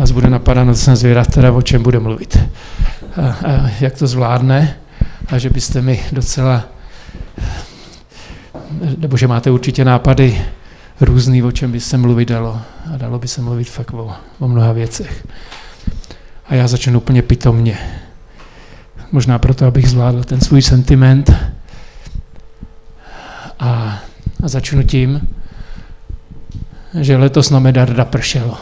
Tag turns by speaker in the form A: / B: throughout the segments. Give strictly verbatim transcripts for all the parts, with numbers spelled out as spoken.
A: vás bude napadat, no to jsem zvědav teda, o čem bude mluvit. A, a jak to zvládne a že byste mi docela, nebo že máte určitě nápady různý, o čem by se mluvit dalo. A dalo by se mluvit fakt o, o mnoha věcech. A já začnu úplně pitomně. Možná proto, abych zvládl ten svůj sentiment. A, a začnu tím, že letos na Medarda pršelo.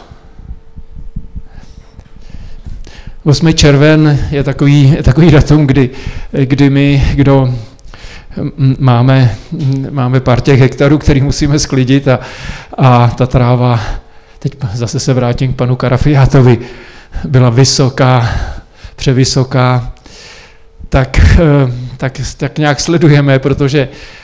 A: osmý červen je takový, takový datum, kdy, kdy my, kdo máme, máme pár těch hektarů, který musíme sklidit a, a ta tráva, teď zase se vrátím k panu Karafiátovi, byla vysoká, převysoká, tak, tak, tak nějak sledujeme, protože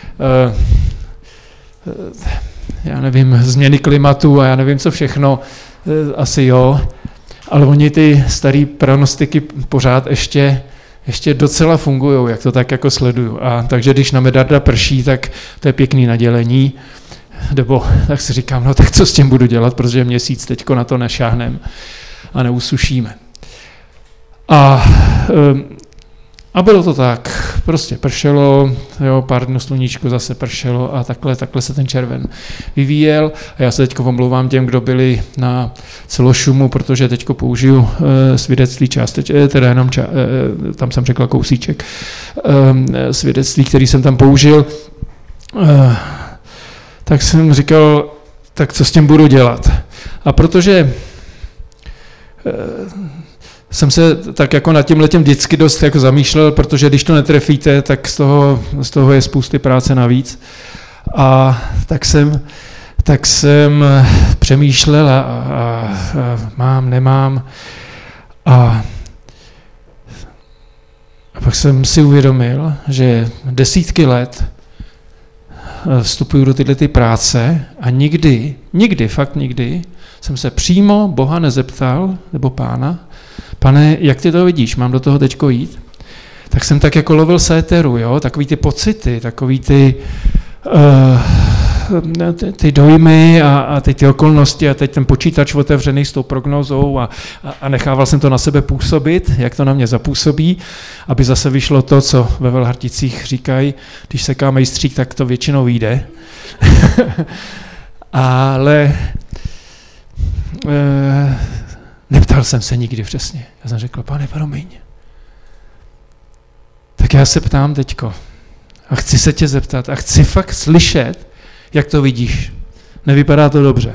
A: já nevím, změny klimatu a já nevím, co všechno, asi jo, ale oni ty starý prognostiky pořád ještě, ještě docela fungují, jak to tak jako sleduju. A takže když na Medarda prší, tak to je pěkný nadělení, nebo tak si říkám, no tak co s tím budu dělat, protože měsíc teďko na to nešáhnem a neusušíme. A, a bylo to tak, prostě pršelo, jo, pár dnů sluníčko zase pršelo a takhle, takhle se ten červen vyvíjel. A já se teď omlouvám těm, kdo byli na celošumu, protože teď použiju uh, svědectví částečně, teda jenom ča, uh, tam jsem řekl kousíček, uh, svědectví, který jsem tam použil, uh, tak jsem říkal, tak co s tím budu dělat. A protože uh, jsem se tak jako nad tím letem vždycky dost jako zamýšlel, protože když to netrefíte, tak z toho, z toho je spousty práce navíc. A tak jsem, tak jsem přemýšlel a, a, a mám, nemám. A, a pak jsem si uvědomil, že desítky let vstupuju do tyhle ty práce a nikdy, nikdy, fakt nikdy, jsem se přímo Boha nezeptal, nebo Pána, Pane, jak ty to vidíš, mám do toho teďko jít? Tak jsem tak jako lovil séteru, jo, takový ty pocity, takový ty, uh, ty, ty dojmy a, a ty, ty okolnosti a teď ten počítač otevřený s tou prognózou a, a, a nechával jsem to na sebe působit, jak to na mě zapůsobí, aby zase vyšlo to, co ve Velharticích říkají, když seká mejstřík, tak to většinou vyjde. Ale uh, neptal jsem se nikdy přesně. Já jsem řekl, Pane, promiň. Tak já se ptám teďko. A chci se tě zeptat. A chci fakt slyšet, jak to vidíš. Nevypadá to dobře.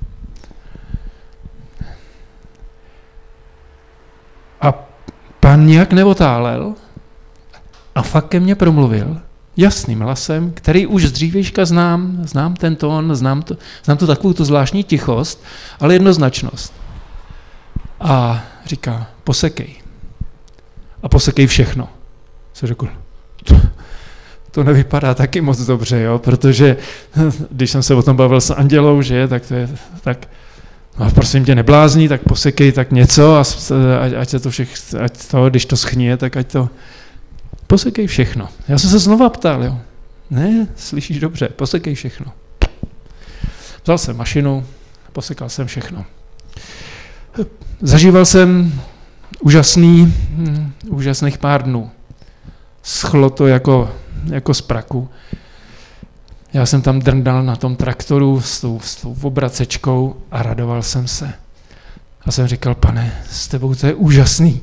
A: A Pán nějak neotálel a fakt ke mně promluvil jasným hlasem, který už z dřívějška znám. Znám ten tón, znám to, znám to takovou tu zvláštní tichost, ale jednoznačnost. A říká, posekej. A posekej všechno. Jsem řekl, to, to nevypadá taky moc dobře, jo, protože když jsem se o tom bavil s Andělou, že, tak to je, tak, no, prosím tě, neblázní, tak posekej tak něco, a ať, ať se to všech, ať to, když to schnie, tak ať to, posekej všechno. Já jsem se znova ptal, jo. Ne, slyšíš dobře, posekej všechno. Vzal jsem mašinu, posekal jsem všechno. Zažíval jsem úžasný, hm, úžasných pár dnů. Schlo to jako, jako z praku. Já jsem tam drndal na tom traktoru s tou, s tou obracečkou a radoval jsem se. A jsem říkal, Pane, s tebou to je úžasný.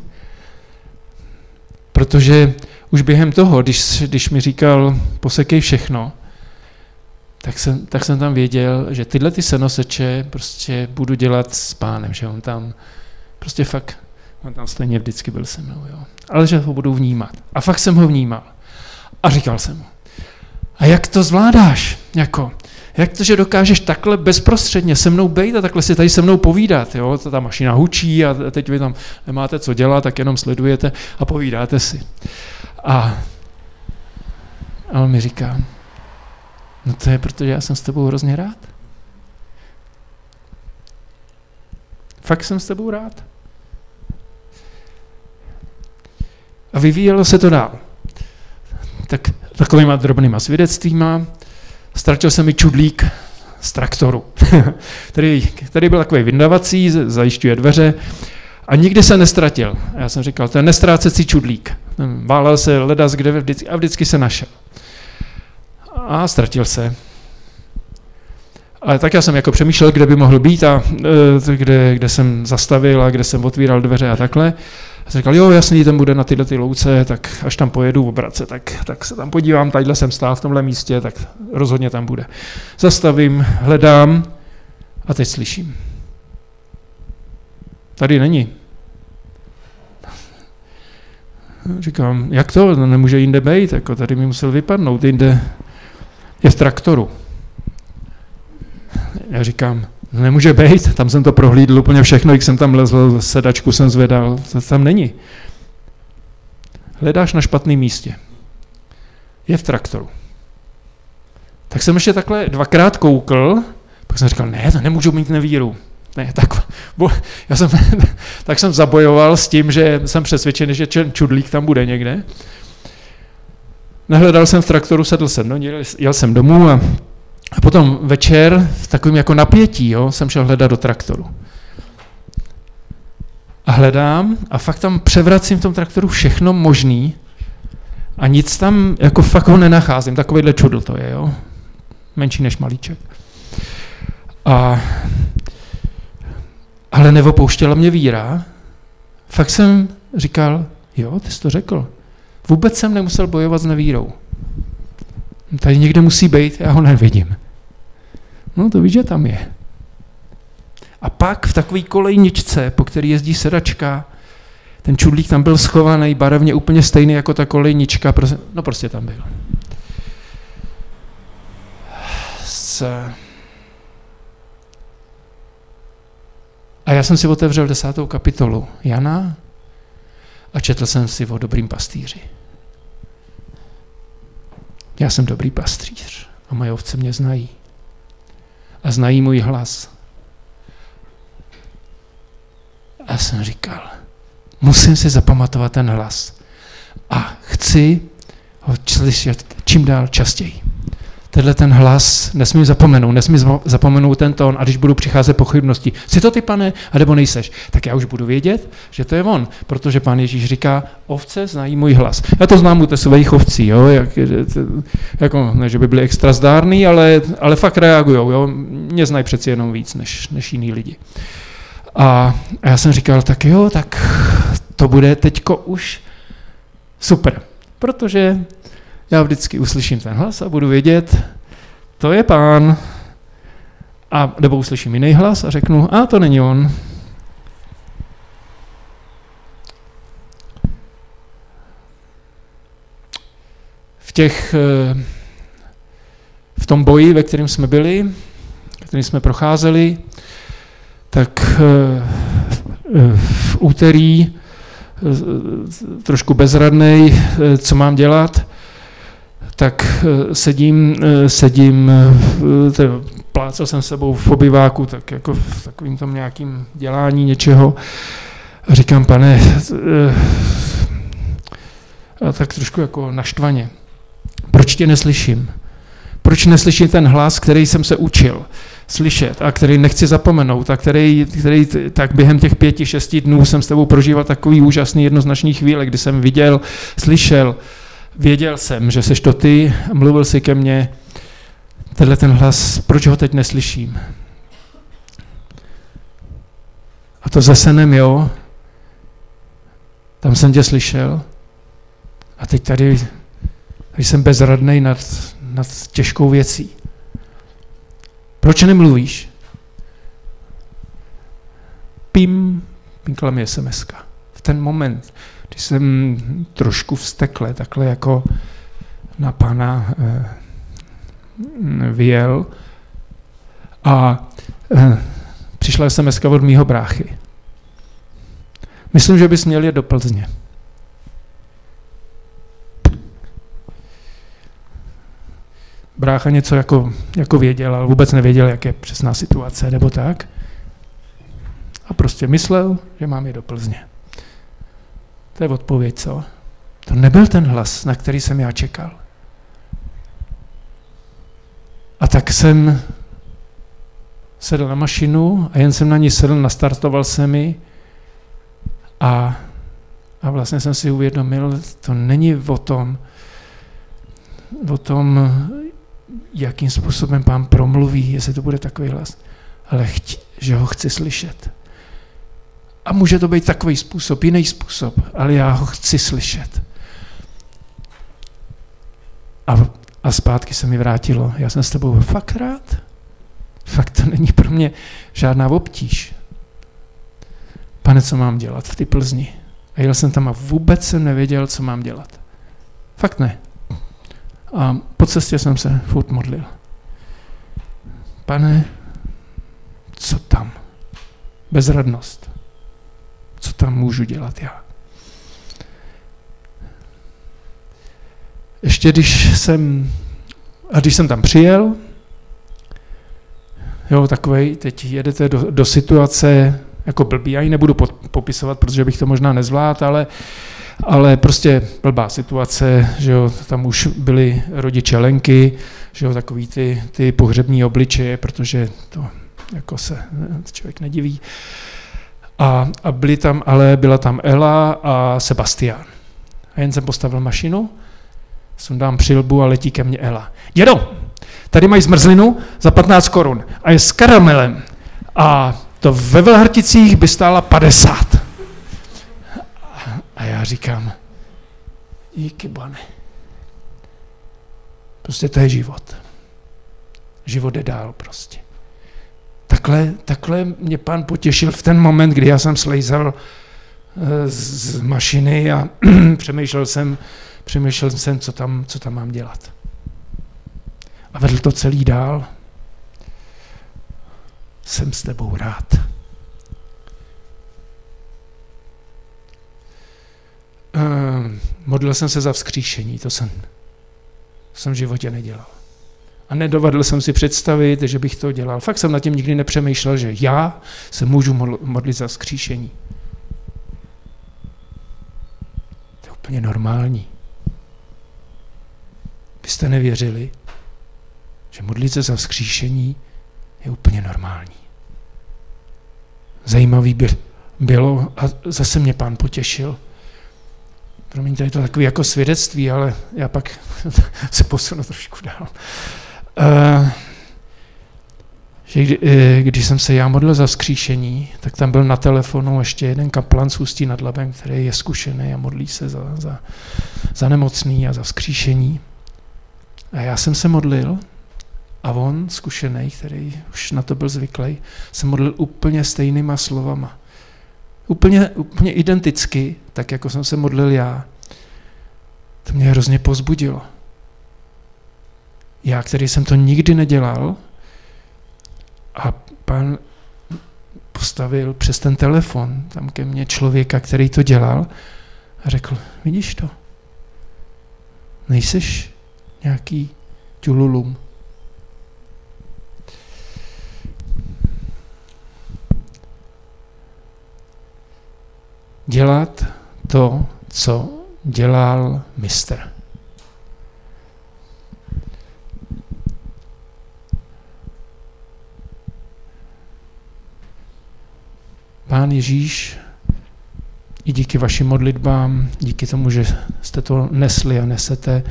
A: Protože už během toho, když, když mi říkal, posekej všechno, tak jsem, tak jsem tam věděl, že tyhle ty senoseče prostě budu dělat s Pánem, že on tam prostě fakt, on tam stejně vždycky byl se mnou, jo. Ale že ho budu vnímat. A fakt jsem ho vnímal. A říkal jsem mu, a jak to zvládáš? Jako, jak to, že dokážeš takhle bezprostředně se mnou bejt a takhle si tady se mnou povídat, jo? Ta mašina hučí a teď vy tam nemáte co dělat, tak jenom sledujete a povídáte si. A, a on mi říká, no to je, protože já jsem s tebou hrozně rád. Fakt jsem s tebou rád. A vyvíjelo se to dál. Tak takovýma drobnýma svědectvíma. Ztratil jsem mi čudlík z traktoru, který, který byl takový vyndavací, zajišťuje dveře a nikdy se nestratil. Já jsem říkal, to je nestrácecí čudlík. Válel se ledas kde vždycky, a vždycky se našel. A ztratil se. Ale tak já jsem jako přemýšlel, kde by mohl být a kde, kde jsem zastavil a kde jsem otvíral dveře a takhle. A jsem říkal, jo, jasný, ten bude na tyhle ty louce, tak až tam pojedu v Obradce, tak, tak se tam podívám, tadyhle jsem stál v tomhle místě, tak rozhodně tam bude. Zastavím, hledám a teď slyším. Tady není. Říkám, jak to? No, nemůže jinde být, jako tady mi musel vypadnout, jinde je v traktoru. Já říkám, nemůže být, tam jsem to prohlídl úplně všechno, jak jsem tam lezl, sedačku jsem zvedal, to tam není. Hledáš na špatném místě. Je v traktoru. Tak jsem ještě takhle dvakrát koukl, pak jsem říkal, ne, to nemůžu mít nevíru. Ne, tak, bo, já jsem, tak jsem zabojoval s tím, že jsem přesvědčený, že čudlík tam bude někde. Nehledal jsem v traktoru, sedl jsem, no, jel, jel jsem domů a A potom večer v takovém jako napětí, jo, jsem šel hledat do traktoru. A hledám a fakt tam převracím v tom traktoru všechno možný a nic tam jako fakt ho nenacházím. Takovýhle čudl to je, jo. Menší než malíček. A, ale neopouštěla mě víra. Fakt jsem říkal, jo, ty jsi to řekl. Vůbec jsem nemusel bojovat s nevírou. Tady někde musí být, já ho nevidím. No to víš, že tam je. A pak v takové kolejničce, po který jezdí sedačka, ten čudlík tam byl schovaný, barevně úplně stejný jako ta kolejnička, no prostě tam byl. S... A já jsem si otevřel desátou kapitolu Jana a četl jsem si o dobrým pastýři. Já jsem dobrý pastýř a moje ovce mě znají. A znají můj hlas. A jsem říkal, musím si zapamatovat ten hlas. A chci ho slyšet čím dál častěji. Tenhle ten hlas nesmím zapomenout, nesmím zapomenout ten tón a když budu přicházet pochybnosti, jsi to ty, pane, anebo nejseš, tak já už budu vědět, že to je on, protože pán Ježíš říká, ovce znají můj hlas. Já to znám u té svých ovcí, jo, jak, jako, ne, že by byly extra zdárný, ale, ale fakt reagujou, jo, mě znají přeci jenom víc než, než jiný lidi. A, a já jsem říkal, tak jo, tak to bude teďko už super, protože já vždycky uslyším ten hlas a budu vědět, to je pán. A nebo uslyším jiný hlas a řeknu, a to není on. V těch, v tom boji, ve kterém jsme byli, kterým jsme procházeli, tak v úterý trošku bezradnej, co mám dělat, tak sedím, sedím, plácal jsem sebou v obyváku, tak jako v takovým tom nějakým dělání něčeho a říkám, pane, a tak trošku jako naštvaně, proč tě neslyším? Proč neslyším ten hlas, který jsem se učil slyšet a který nechci zapomenout a který, který tak během těch pěti, šesti dnů jsem s tebou prožíval takový úžasný jednoznačný chvíle, kdy jsem viděl, slyšel, věděl jsem, že seš to ty, mluvil jsi ke mně, tenhle ten hlas, proč ho teď neslyším? A to za senem, jo, tam jsem tě slyšel a teď tady, tady jsem bezradnej nad, nad těžkou věcí. Proč nemluvíš? Pim, pinkla mi es em eska. V ten moment, když jsem trošku vztekle, takhle jako na pana eh, vyjel a eh, přišla es em eska od mýho bráchy. Myslím, že bys měl jet do Plzně. Brácha něco jako, jako věděl, ale vůbec nevěděl, jak je přesná situace, nebo tak. A prostě myslel, že mám jít do Plzně. To je odpověď, co? To nebyl ten hlas, na který jsem já čekal. A tak jsem sedl na mašinu a jen jsem na ní sedl, nastartoval jsem ji a, a vlastně jsem si uvědomil, to není o tom, o tom, jakým způsobem Pán promluví, jestli to bude takový hlas, ale chtě, že ho chci slyšet. A může to být takový způsob, jiný způsob, ale já ho chci slyšet. A, a zpátky se mi vrátilo. Já jsem s tebou fakt rád. Fakt to není pro mě žádná obtíž. Pane, co mám dělat v té Plzni? A jel jsem tam a vůbec jsem nevěděl, co mám dělat. Fakt ne. A po cestě jsem se furt modlil. Pane, co tam? Bezradnost. Co tam můžu dělat já? Ještě když jsem, a když jsem tam přijel, jo, takovej, teď jedete do, do situace jako blbý, já ji nebudu popisovat, protože bych to možná nezvládl, ale, ale prostě blbá situace, že jo, tam už byli rodiče Lenky, že jo, takový ty, ty pohřební obličeje, protože to jako se člověk nediví. A, a byli tam, ale byla tam Ela a Sebastián. A jen jsem postavil mašinu, sundám přilbu a letí ke mně Ela. Dědo, tady mají zmrzlinu za patnáct korun a je s karamelem. A to ve Velharticích by stála padesát. A já říkám, díky Pane. Prostě to je život. Život jde dál prostě. Takhle, takhle mě Pán potěšil v ten moment, kdy já jsem slejzal z mašiny a přemýšlel jsem, přemýšlel jsem, co tam, co tam mám dělat. A vedl to celý dál. Jsem s tebou rád. Uh, modlil jsem se za vzkříšení, to jsem, to jsem v životě nedělal. A nedovedl jsem si představit, že bych to dělal. Fakt jsem nad tím nikdy nepřemýšlel, že já se můžu modlit za vzkříšení. To je úplně normální. Vy jste nevěřili, že modlit se za vzkříšení je úplně normální. Zajímavý by bylo, a zase mě Pán potěšil. Promiňte, je to takové jako svědectví, ale já pak se posunu trošku dál. Uh, že kdy, když jsem se já modlil za vzkříšení, tak tam byl na telefonu ještě jeden kaplan z Ústí nad Labem, který je zkušený a modlí se za, za, za nemocný a za vzkříšení. A já jsem se modlil a on, zkušený, který už na to byl zvyklý, se modlil úplně stejnýma slovama. Úplně, úplně identicky, tak jako jsem se modlil já. To mě hrozně povzbudilo. Já, který jsem to nikdy nedělal, a Pán postavil přes ten telefon tam ke mně člověka, který to dělal, a řekl, vidíš to? Nejseš nějaký ťululum. Dělat to, co dělal mistr. Pán Ježíš, i díky vašim modlitbám, díky tomu, že jste to nesli a nesete,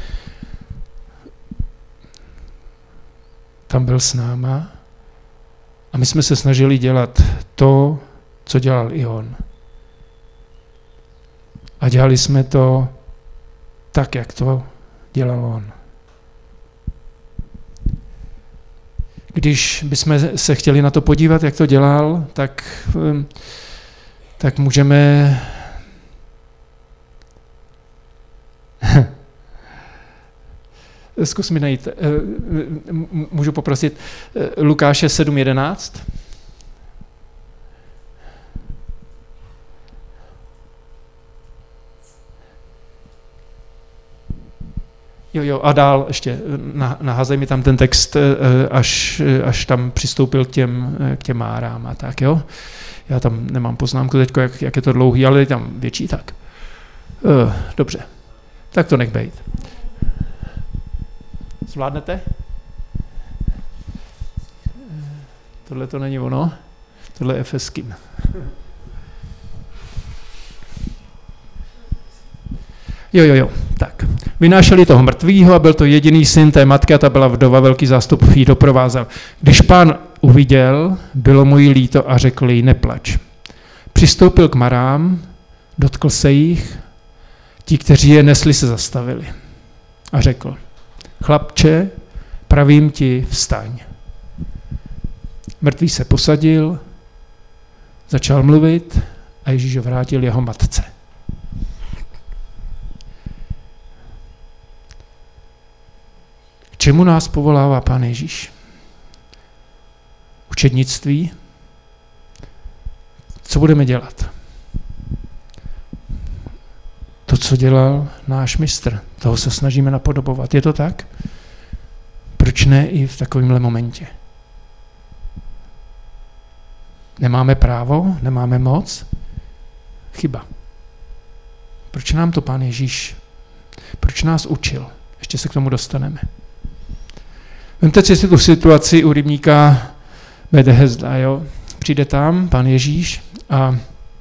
A: tam byl s náma a my jsme se snažili dělat to, co dělal i on. A dělali jsme to tak, jak to dělal on. Když bychom se chtěli na to podívat, jak to dělal, tak, tak můžeme zkus mi najít, můžu poprosit Lukáše sedm jedenáct. Jo, jo, a dál ještě naházej mi tam ten text, až, až tam přistoupil k těm, k těm márám a tak, jo. Já tam nemám poznámku teď, jak, jak je to dlouhý, ale je tam větší, tak. Dobře, tak to nech bejt. Zvládnete? tohle to není ono, tohle je Efeským. Jo, jo, jo, tak. Vynášeli toho mrtvýho a byl to jediný syn té matky a ta byla vdova, velký zástup jí doprovázel. Když pán uviděl, bylo mu jí líto a řekl jí, neplač. Přistoupil k marám, dotkl se jich, ti, kteří je nesli, se zastavili. A řekl, chlapče, pravím ti, vstaň. Mrtvý se posadil, začal mluvit a Ježíš vrátil jeho matce. K čemu nás povolává Pán Ježíš? Učednictví? Co budeme dělat? To, co dělal náš mistr, toho se snažíme napodobovat. Je to tak? Proč ne i v takovémhle momentě? Nemáme právo? Nemáme moc? Chyba. Proč nám to Pán Ježíš, proč nás učil? Ještě se k tomu dostaneme. Vemte si tu situaci u rybníka Betesda, jo. Přijde tam Pán Ježíš a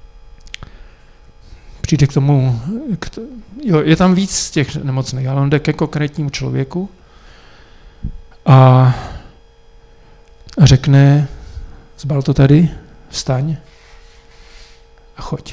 A: přijde k tomu, k to, jo, je tam víc z těch nemocných, ale on jde ke konkrétnímu člověku a, a řekne, zbal to tady, vstaň a choď.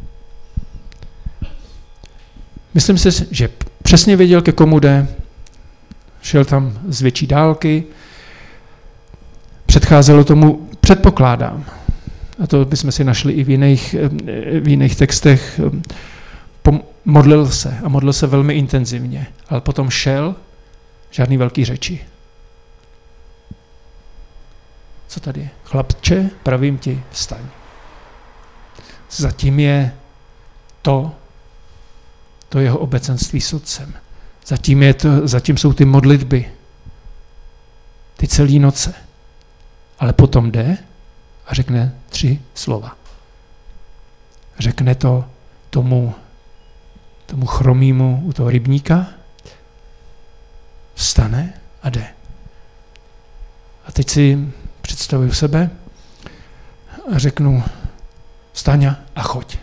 A: Myslím si, že přesně věděl, ke komu jde, šel tam z větší dálky, předcházelo tomu, předpokládám, a to bychom si našli i v jiných, v jiných textech, modlil se a modlil se velmi intenzivně, ale potom šel, žádný velký řeči. Co tady je? Chlapče, pravím ti, vstaň. Zatím je to, to jeho obecenství s otcem. Zatím, je to, zatím jsou ty modlitby, ty celé noce. Ale potom jde a řekne tři slova. Řekne to tomu, tomu chromýmu u toho rybníka, vstane a jde. A teď si představuju sebe a řeknu, vstaň a choď.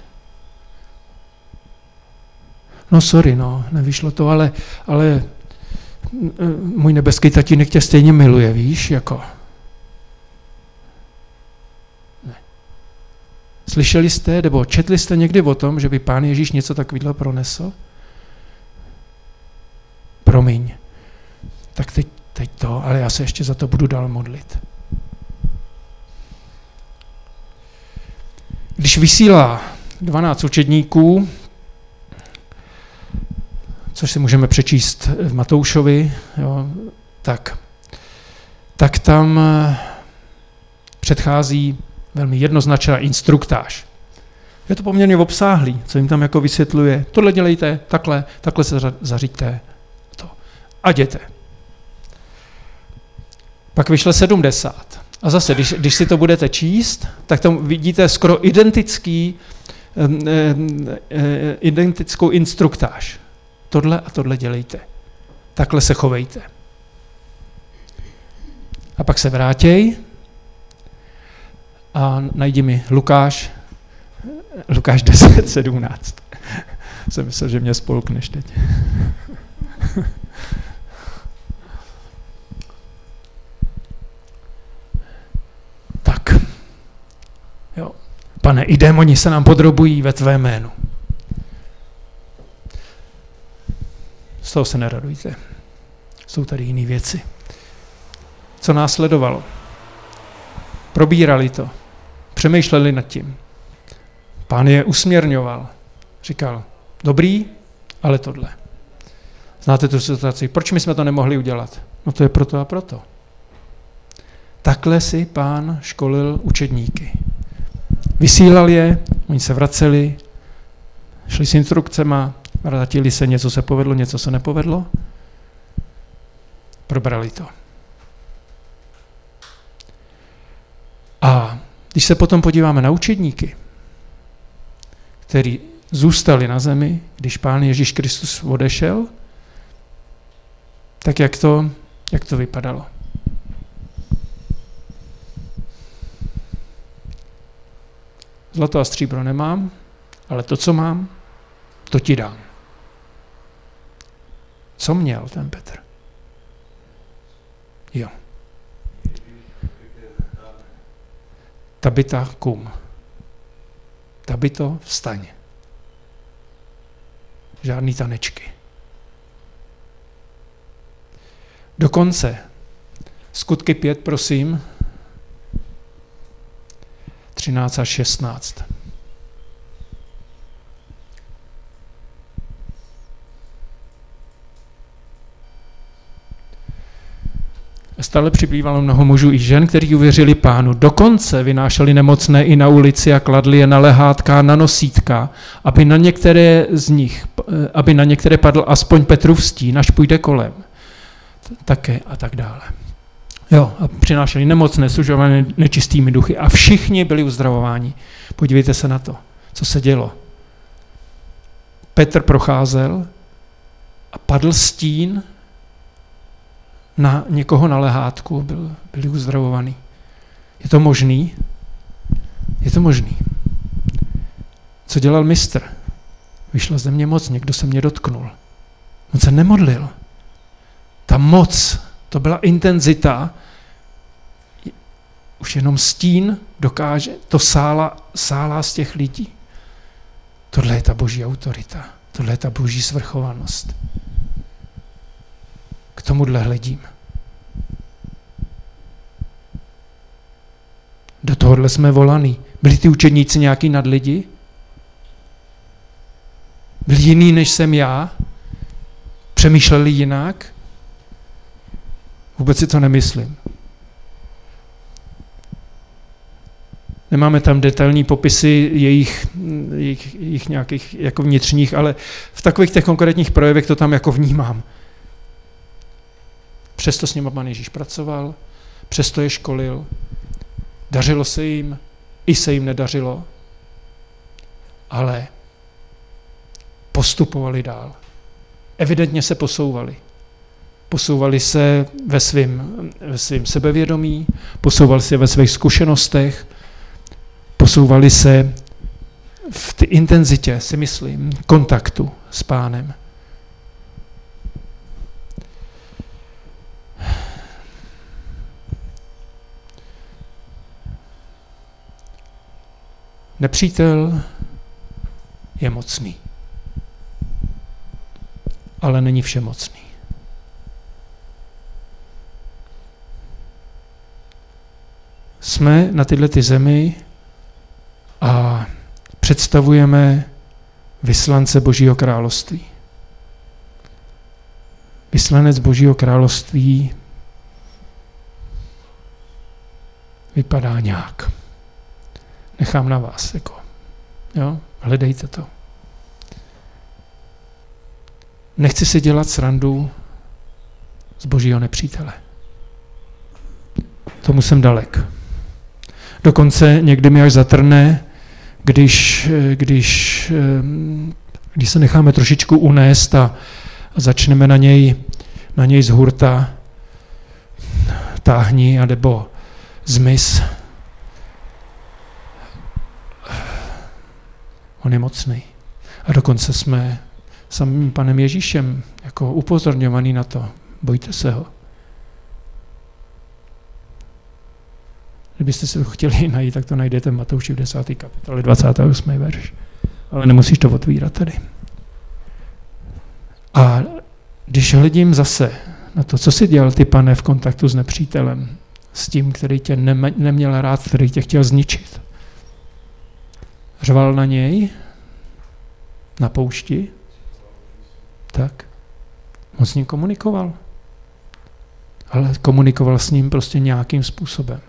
A: No sorry, no, nevyšlo to, ale, ale můj nebeský tatínek tě stejně miluje, víš, jako. Ne. Slyšeli jste, nebo četli jste někdy o tom, že by Pán Ježíš něco takového pronesl? Promiň. Tak teď, teď to, ale já se ještě za to budu dál modlit. Když vysílá dvanáct učedníků, což si můžeme přečíst v Matoušovi, jo, tak, tak tam předchází velmi jednoznačná instruktáž. Je to poměrně obsáhlý, co jim tam jako vysvětluje. Tohle dělejte, takhle, takhle se zařiďte to. A jděte. Pak vyšle sedmdesát. A zase, když, když si to budete číst, tak tam vidíte skoro identický, eh, eh, identickou instruktáž. Tohle a tohle dělejte. Takhle se chovejte. A pak se vrátěj a najdi mi Lukáš, Lukáš deset sedmnáct. Jsem myslel, že mě spolkneš teď. Tak. Jo. Pane, i démoni se nám podrobují ve tvé jménu. Z toho se neradujte. Jsou tady jiné věci. Co následovalo? Probírali to. Přemýšleli nad tím. Pán je usměrňoval. Říkal, dobrý, ale tohle. Znáte tu situaci? Proč my jsme to nemohli udělat? No to je proto a proto. Takhle si Pán školil učedníky. Vysílal je, oni se vraceli, šli s instrukcema, vrátili se, něco se povedlo, něco se nepovedlo. Probrali to. A když se potom podíváme na učedníky, kteří zůstali na zemi, když Pán Ježíš Kristus odešel, tak jak to, jak to vypadalo? Zlato a stříbro nemám, ale to, co mám, to ti dám. Co měl ten Petr? Jo. Tabita kum. Tabito, vstaň. Žádný tanečky. Dokonce. Skutky pět, prosím. třináct až šestnáct. Stále přibývalo mnoho mužů i žen, kteří uvěřili Pánu. Dokonce vynášeli nemocné i na ulici a kladli je na lehátka, na nosítka, aby na některé z nich, aby na některé padl aspoň Petrův stín, až půjde kolem. Také a tak dále. Jo, a přinášeli nemocné, služované nečistými duchy a všichni byli uzdravováni. Podívejte se na to, co se dělo. Petr procházel a padl stín na někoho na lehátku, byl, byli uzdravovaní. Je to možný? Je to možný. Co dělal mistr? Vyšla ze mě moc, někdo se mě dotknul. On se nemodlil. Ta moc, to byla intenzita, už jenom stín dokáže, to sála, sála z těch lidí. Tohle je ta boží autorita, tohle je ta boží svrchovanost. K tomuhle hledím. Do tohohle jsme volaný. Byli ty učedníci nějaký nadlidi? Byli jiný, než jsem já? Přemýšleli jinak? Vůbec si to nemyslím. Nemáme tam detailní popisy jejich, jejich, jejich nějakých jako vnitřních, ale v takových těch konkrétních projevech to tam jako vnímám. Přesto s nimi Pán Ježíš pracoval, přesto je školil, dařilo se jim, i se jim nedařilo, ale postupovali dál. Evidentně se posouvali. Posouvali se ve svým, ve svým sebevědomí, posouvali se ve svých zkušenostech, posouvali se v té intenzitě, si myslím, kontaktu s Pánem. Nepřítel je mocný, ale není všemocný. Jsme na tyhle ty zemi a představujeme vyslance Božího království. Vyslanec Božího království vypadá nějak. Nechám na vás, jako, jo, hledejte to. Nechci si dělat srandu z Božího nepřítele. Tomu jsem dalek. Dokonce někdy mi až zatrne, když, když, když se necháme trošičku unést a, a začneme na něj, na něj z hurta táhni, anebo zmiz. On je mocný. A dokonce jsme samým Panem Ježíšem jako upozorňovaní na to. Bojte se ho. Kdybyste si to chtěli najít, tak to najdete v Matouši v desáté kapitole dvacátý osmý verš. Ale nemusíš to otvírat tady. A když hledím zase na to, co si dělal ty, Pane, v kontaktu s nepřítelem, s tím, který tě neměl rád, který tě chtěl zničit. Řval na něj, na poušti, tak moc s ním komunikoval. Ale komunikoval s ním prostě nějakým způsobem.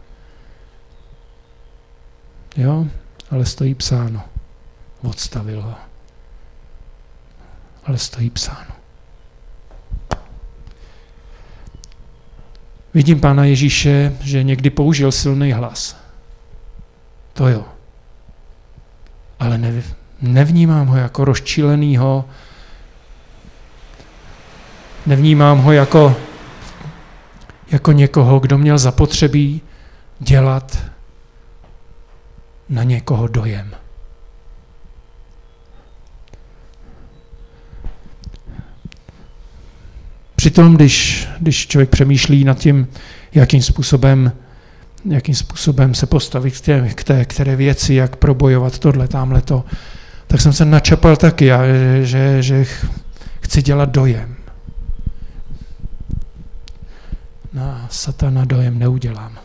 A: Jo, ale stojí psáno. Odstavil ho. Ale stojí psáno. Vidím Pána Ježíše, že někdy použil silný hlas. To jo. Ale nev, nevnímám ho jako rozčilenýho, nevnímám ho jako, jako někoho, kdo měl zapotřebí dělat na někoho dojem. Přitom, když, když člověk přemýšlí nad tím, jakým způsobem, jakým způsobem se postavit k té, k té které věci, jak probojovat tohle, tamhleto, tak jsem se načapal taky, já, že, že, že chci dělat dojem. Na satana dojem neudělám.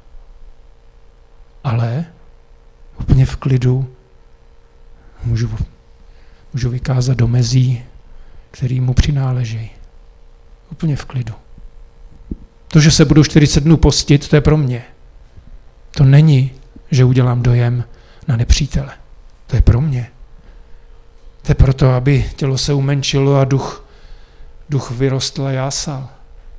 A: Ale úplně v klidu můžu, můžu vykázat do mezí, který mu přináleží. Úplně v klidu. To, že se budu čtyřicet dnů postit, to je pro mě. To není, že udělám dojem na nepřítele. To je pro mě. To je proto, aby tělo se umenšilo a duch, duch vyrostl a jásal.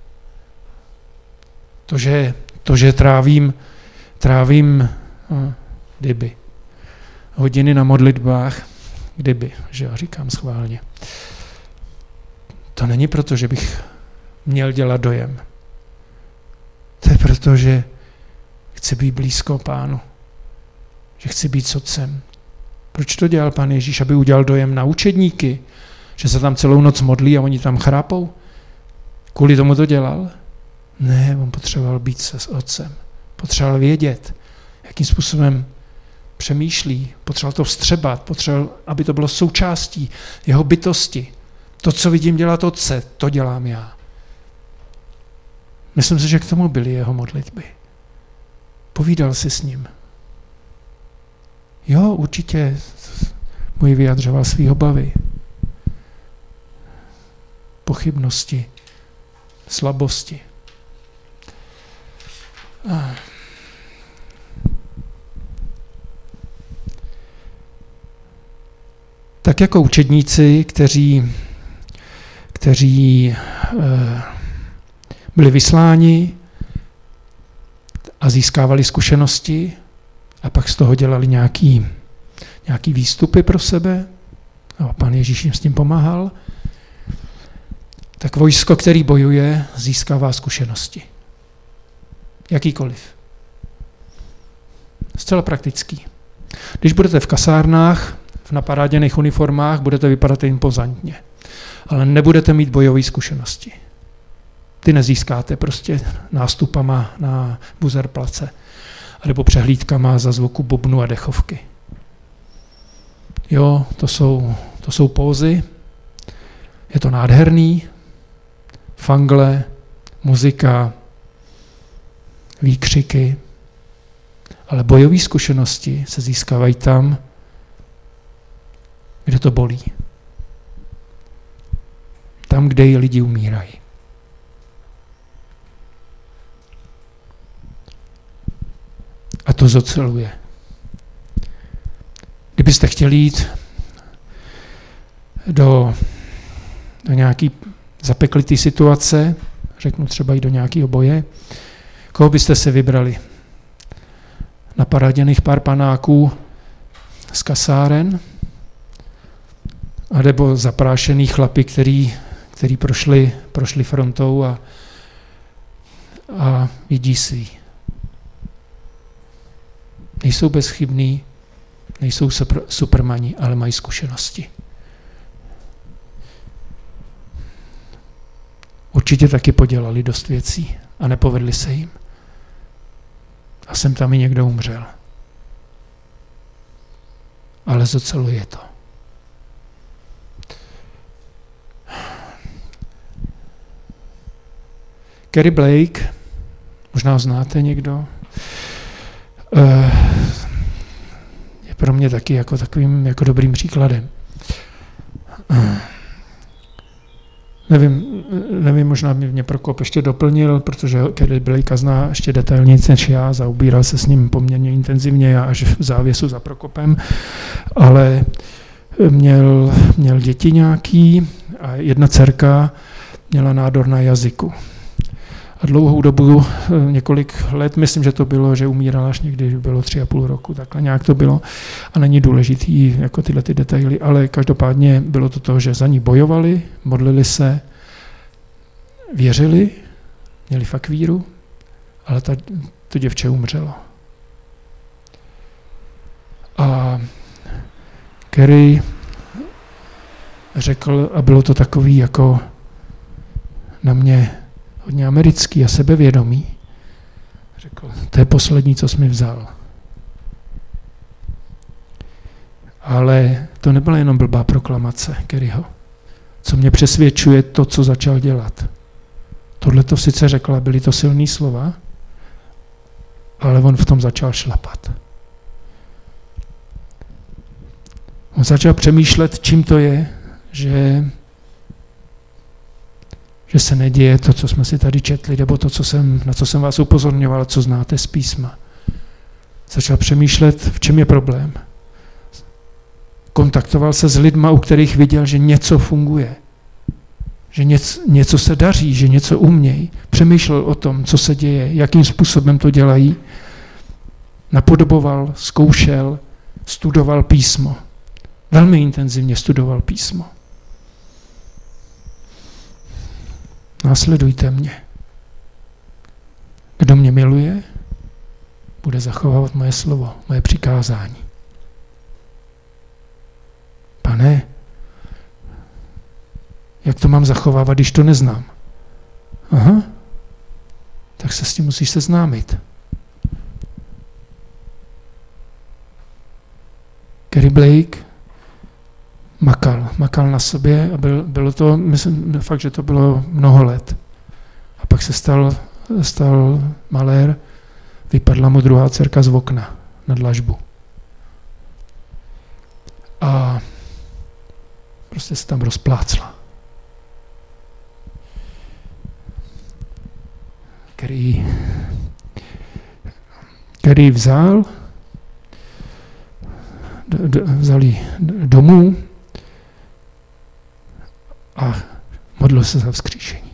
A: To, že, to, že trávím, trávím no, kdyby, hodiny na modlitbách, kdyby, že já říkám schválně. To není proto, že bych měl dělat dojem. To je proto, že chci být blízko Pánu. Že chci být s Otcem. Proč to dělal Pán Ježíš? Aby udělal dojem na učedníky? Že se tam celou noc modlí a oni tam chrápou? Kvůli tomu to dělal? Ne, on potřeboval být se s Otcem. Potřeboval vědět, jakým způsobem přemýšlí. Potřeboval to vstřebat. Potřeboval, aby to bylo součástí jeho bytosti. To, co vidím dělat Otce, to dělám já. Myslím si, že k tomu byly jeho modlitby. Povídal si s ním. Jo, určitě mu ji vyjadřoval svý obavy, pochybnosti, slabosti. A tak jako učedníci, kteří, kteří eh, byli vysláni a získávali zkušenosti a pak z toho dělali nějaký, nějaký výstupy pro sebe a Pán Ježíš jim s tím pomáhal, tak vojsko, který bojuje, získává zkušenosti. Jakýkoliv. Zcela praktický. Když budete v kasárnách, v naparáděných uniformách, budete vypadat impozantně, ale nebudete mít bojové zkušenosti. Ty nezískáte prostě nástupama na buzerplace nebo přehlídkama za zvuku bubnu a dechovky. Jo, to jsou, to jsou pózy, je to nádherný, fangle, muzika, výkřiky, ale bojové zkušenosti se získávají tam, kde to bolí. Tam, kde i lidi umírají. A to zoceluje. Kdybyste chtěli jít do, do nějaký zapeklitý situace, řeknu třeba i do nějakého boje, koho byste si vybrali? Naparáděných pár panáků z kasáren, anebo zaprášený chlapi, který, který prošli, prošli frontou a, a vidí svý. Nejsou bezchybní, nejsou super, supermani, ale mají zkušenosti. Určitě taky podělali dost věcí a nepovedli se jim. A sem tam i někdo umřel. Ale zoceluje to. Carrie Blake, možná ho znáte někdo, je pro mě taky jako takovým jako dobrým příkladem. Nevím, nevím, možná mě Prokop ještě doplnil, protože Carrie Blakea zná ještě detailněji než já, zaobíral se s ním poměrně intenzivně, já až v závěsu za Prokopem, ale měl, měl děti nějaký a jedna dcerka měla nádor na jazyku. A dlouhou dobu, několik let, myslím, že to bylo, že umírala až někdy, bylo tři a půl roku, takhle nějak to bylo. A není důležitý jako tyhle ty detaily, ale každopádně bylo to to, že za ní bojovali, modlili se, věřili, měli fakt víru, ale ta, to děvče umřelo. A Kerry řekl, a bylo to takový jako na mě hodně americký a sebevědomý, řekl, to je poslední, co jsi mi vzal. Ale to nebyla jenom blbá proklamace Kerryho. Co mě přesvědčuje to, co začal dělat. Tohle to sice řekla, byly to silný slova, ale on v tom začal šlapat. On začal přemýšlet, čím to je, že, že se neděje to, co jsme si tady četli, nebo to, co jsem, na co jsem vás upozorňoval, co znáte z písma. Začal přemýšlet, v čem je problém. Kontaktoval se s lidma, u kterých viděl, že něco funguje, že něco, něco se daří, že něco umějí. Přemýšlel o tom, co se děje, jakým způsobem to dělají. Napodoboval, zkoušel, studoval písmo. Velmi intenzivně studoval písmo. Následujte mě. Kdo mě miluje, bude zachovávat moje slovo, moje přikázání. Pane, jak to mám zachovávat, když to neznám? Aha, tak se s tím musíš seznámit. Kerry Blake makal, makal na sobě a byl, bylo to, myslím fakt, že to bylo mnoho let. A pak se stal, stal malér, vypadla mu druhá dcerka z okna na dlažbu. A prostě se tam rozplácla. Kerry, Kerry vzal, d, d, vzal ji domů a modlil se za vzkříšení.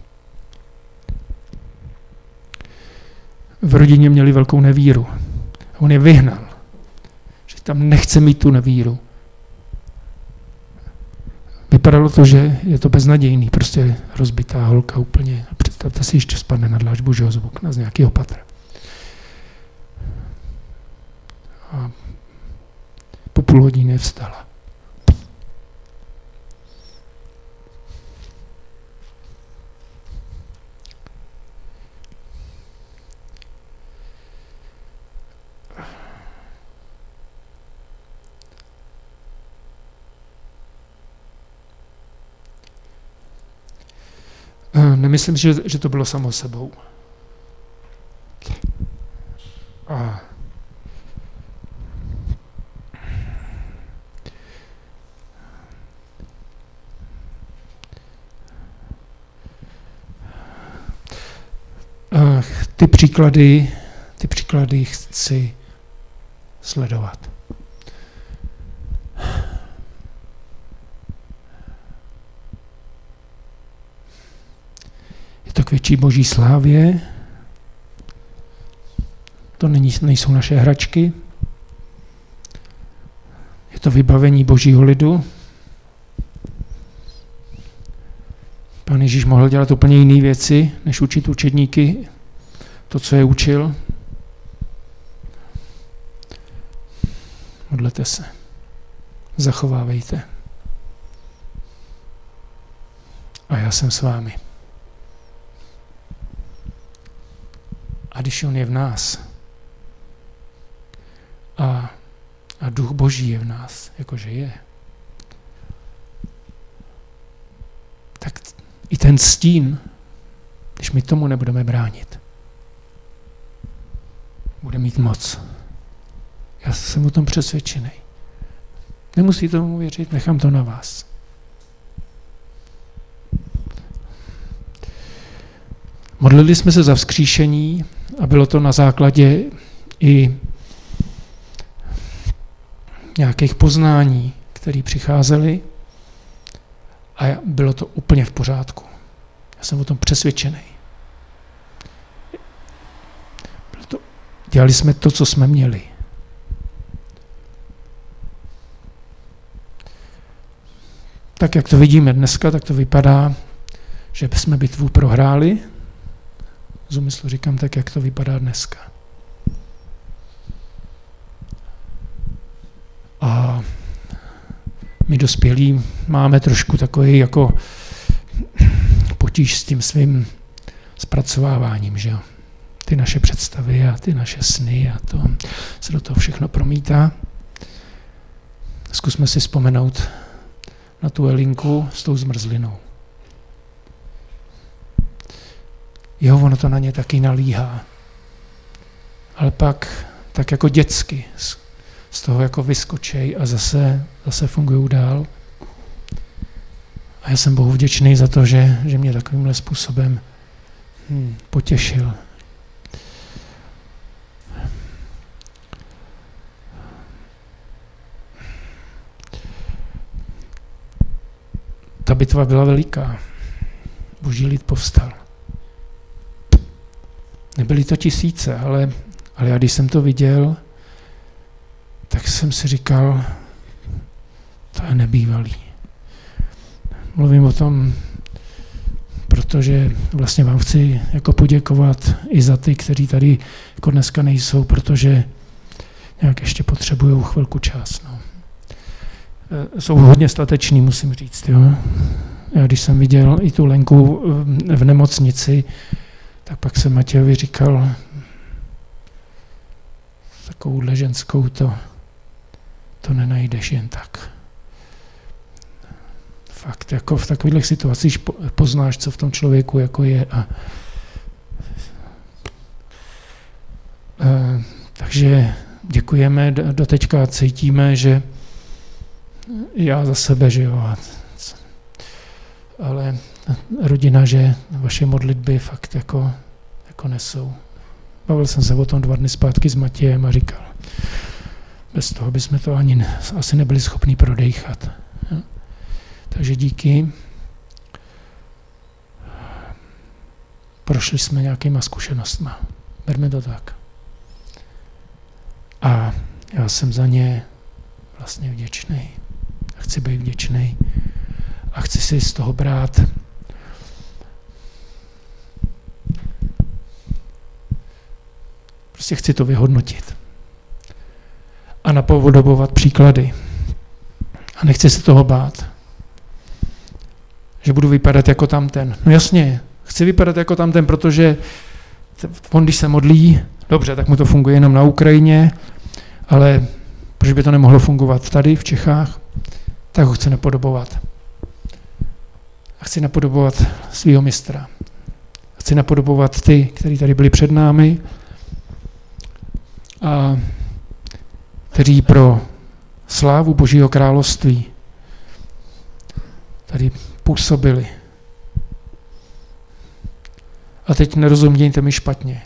A: V rodině měli velkou nevíru. On je vyhnal, že tam nechce mít tu nevíru. Vypadalo to, že je to beznadějný, prostě rozbitá holka úplně. Představte si, ještě spadne na dlažbu, že ho z okna z nějakého patra. A po půl hodině vstala. Nemyslím, že, že to bylo samo sebou. A ty příklady, ty příklady chci sledovat. To k větší boží slávě. To není, nejsou naše hračky. Je to vybavení božího lidu. Pán Ježíš mohl dělat úplně jiné věci, než učit učedníky to, co je učil. Modlete se. Zachovávejte. A já jsem s vámi. A když on je v nás a, a duch boží je v nás, jakože je, tak i ten stín, když my tomu nebudeme bránit, bude mít moc. Já jsem o tom přesvědčený. Nemusíte tomu věřit, nechám to na vás. Modlili jsme se za vzkříšení a bylo to na základě i nějakých poznání, které přicházely a bylo to úplně v pořádku. Já jsem o tom přesvědčený. Bylo to, dělali jsme to, co jsme měli. Tak, jak to vidíme dneska, tak to vypadá, že jsme bitvu prohráli. Z úmyslu říkám tak, jak to vypadá dneska. my dospělí máme trošku takový jako potíž s tím svým zpracováváním, že jo. Ty naše představy a ty naše sny a to se do toho všechno promítá. Zkusme si vzpomenout na tu Elinku s tou zmrzlinou. Jo, ono to na ně taky nalíhá. Ale pak tak jako dětsky z toho jako vyskočej a zase, zase fungují dál. A já jsem Bohu vděčný za to, že, že mě takovýmhle způsobem hm, potěšil. Ta bitva byla veliká. Boží lid povstal. Nebyly to tisíce, ale, ale já když jsem to viděl, tak jsem si říkal, to je nebývalý. Mluvím o tom, protože vlastně vám chci jako poděkovat i za ty, kteří tady jako dneska nejsou, protože nějak ještě potřebují chvilku čas. No. Jsou hodně stateční, musím říct. Jo. Já když jsem viděl i tu Lenku v nemocnici, tak pak jsem Matějovi říkal, takovouhle ženskou to, to nenajdeš jen tak. Fakt, jako v takových situacích poznáš, co v tom člověku jako je. A, a, takže děkujeme, do teďka cítíme, že já za sebe, že jo, ale rodina, že vaše modlitby fakt jako, jako nesou. Bavil jsem se o tom dva dny zpátky s Matějem a říkal, bez toho bychom to ani ne, asi nebyli schopni prodejchat. Jo? Takže díky. Prošli jsme nějakýma zkušenostma. Berme to tak. A já jsem za ně vlastně vděčný. Chci být vděčný. A chci si z toho brát prostě chci to vyhodnotit. A napodobovat příklady. A nechci se toho bát. Že budu vypadat jako tamten. No jasně, chci vypadat jako tamten, protože on, když se modlí, dobře, tak mu to funguje jenom na Ukrajině, ale proč by to nemohlo fungovat tady v Čechách, tak ho chci napodobovat. A chci napodobovat svého mistra. Chci napodobovat ty, kteří tady byli před námi a kteří pro slávu Božího království tady působili. A teď nerozumějte mi špatně.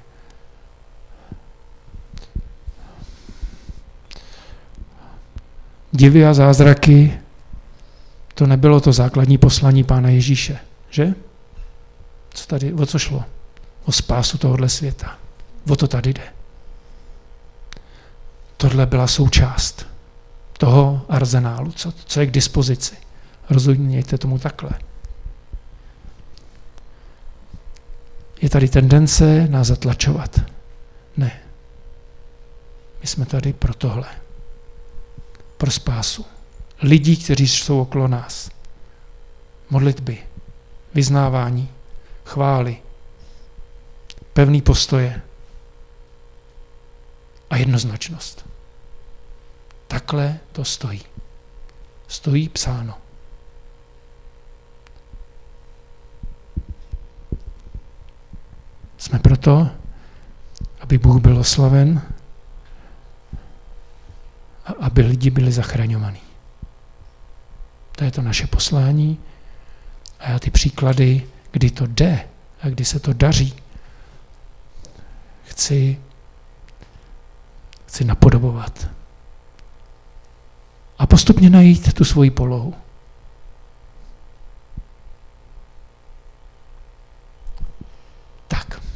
A: Divy a zázraky, to nebylo to základní poslaní Pána Ježíše, že? Co tady, o co šlo? O spásu tohohle světa. O to tady jde. Tohle byla součást toho arzenálu, co, co je k dispozici. Rozumějte tomu takhle. Je tady tendence nás zatlačovat. Ne. My jsme tady pro tohle. Pro spásu. Lidí, kteří jsou okolo nás. Modlitby, vyznávání, chvály, pevný postoje a jednoznačnost. Takhle to stojí. Stojí psáno. Jsme proto, aby Bůh byl oslaven a aby lidi byli zachraňovaní. To je to naše poslání a já ty příklady, kdy to jde a kdy se to daří, chci, chci napodobovat. A postupně najít tu svoji polohu. Tak.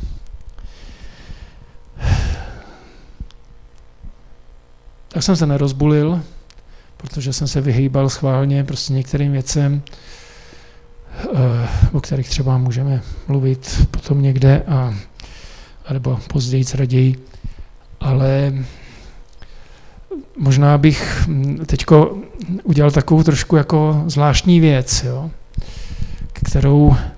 A: Tak jsem se nerozbulil, protože jsem se vyhýbal schválně prostě některým věcem, o kterých třeba můžeme mluvit potom někde, a, alebo později raději. Ale možná bych teďko udělal takovou trošku jako zvláštní věc, jo, kterou